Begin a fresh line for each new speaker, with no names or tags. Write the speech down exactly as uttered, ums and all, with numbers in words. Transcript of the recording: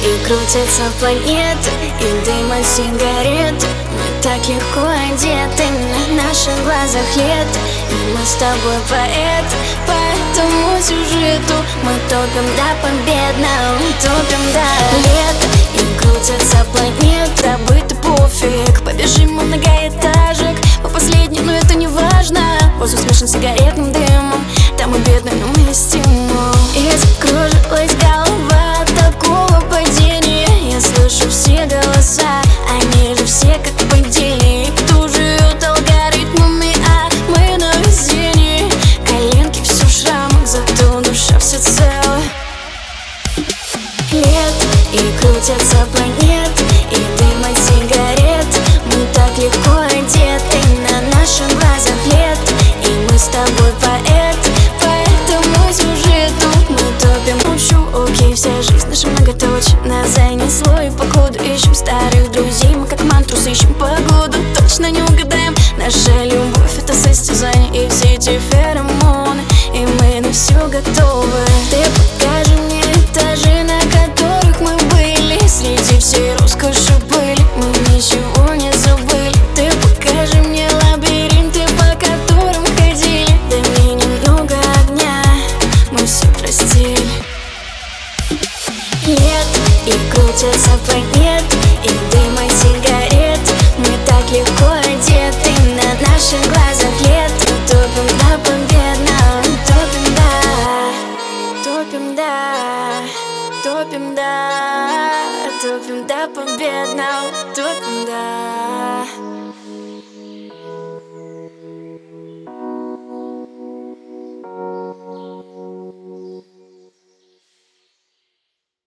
и крутятся планеты, и дым от сигарет. Мы так легко одеты, на наших глазах лето, и мы с тобой поэты. По этому сюжету мы топим до победного, топим до лета. И крутятся планеты, забыто пофиг. Побежим у многоэтажек по последней, но это не важно. Воздух смешан сигаретным дымом, там мы бедные, но мы стимул. И закружилась голова от такого падения. Я слышу все голоса, они же все как по идее. Кто живет алгоритмами, а мы на везении. Коленки все в шрамах, зато душа вся целая. Лето, и крутятся планеты, и дым от сигарет. Мы так легко одеты, на наших глазах лето, и мы с тобой поэты. По этому сюжету мы топим. Молчу, окей, вся жизнь наша многоточие нас занесло, и покуда ищем старых друзей, мы как мантру сыщем погоду. Точно не угадаем, наша любовь — это состязание, и все эти феромоны, и мы на все готовы. Ты